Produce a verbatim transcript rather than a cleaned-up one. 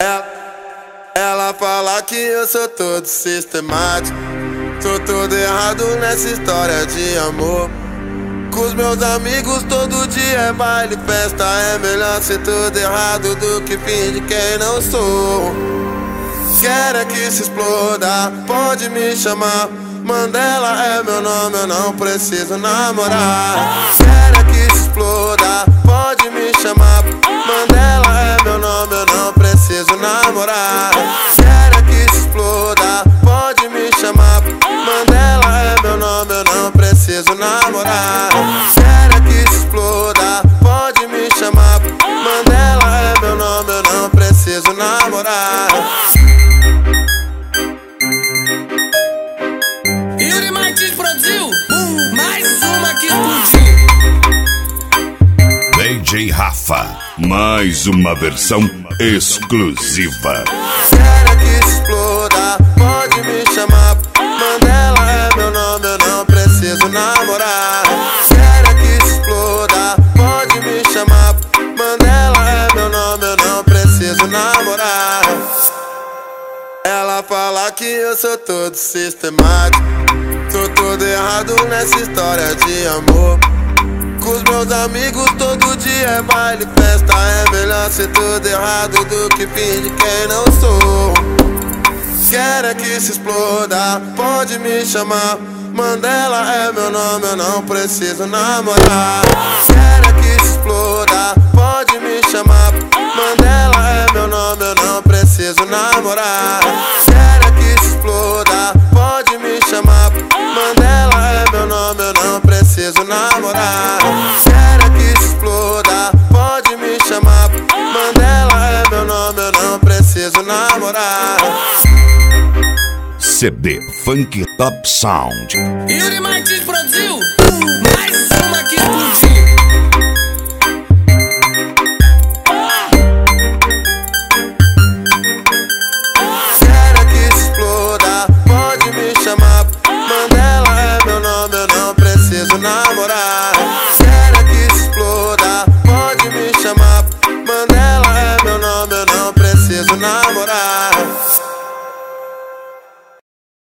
Ela, ela fala que eu sou todo sistemático, tô todo errado nessa história de amor. Com os meus amigos todo dia é baile, festa. É melhor ser tudo errado do que fingir quem não sou. Quero é que se exploda, pode me chamar. Mandela é meu nome, eu não preciso namorar. Quero é que se exploda, pode me chamar. Mandela é meu nome, eu não preciso namorar. Quero é que se exploda, pode me chamar. Mandela é meu nome, eu não preciso namorar. Quero é que se exploda, pode me chamar. Mandela é meu nome, eu não preciso namorar. Yuri Martins produziu mais uma que explodiu. D J Rafa, mais uma versão exclusiva. Quero que se exploda, pode me chamar. Mandela é meu nome, eu não preciso namorar. Quero que se exploda, pode me chamar. Mandela é meu nome, eu não preciso namorar. Ela fala que eu sou todo sistemático, tô todo errado nessa história de amor. Com os meus amigos todo dia é baile, festa. É melhor ser tudo errado do que fingir quem não sou. Quero é que se exploda, pode me chamar. Mandela é meu nome, eu não preciso namorar. Quero é que se exploda, pode me chamar. Mandela é meu nome, eu não preciso namorar. Quero é que se exploda, pode me chamar. Mandela é meu nome, eu não preciso namorar. Quero é que se exploda, pode me chamar. Mandela é meu nome, eu não preciso namorar. C D Funk Top Sound. Yuri Martins produziu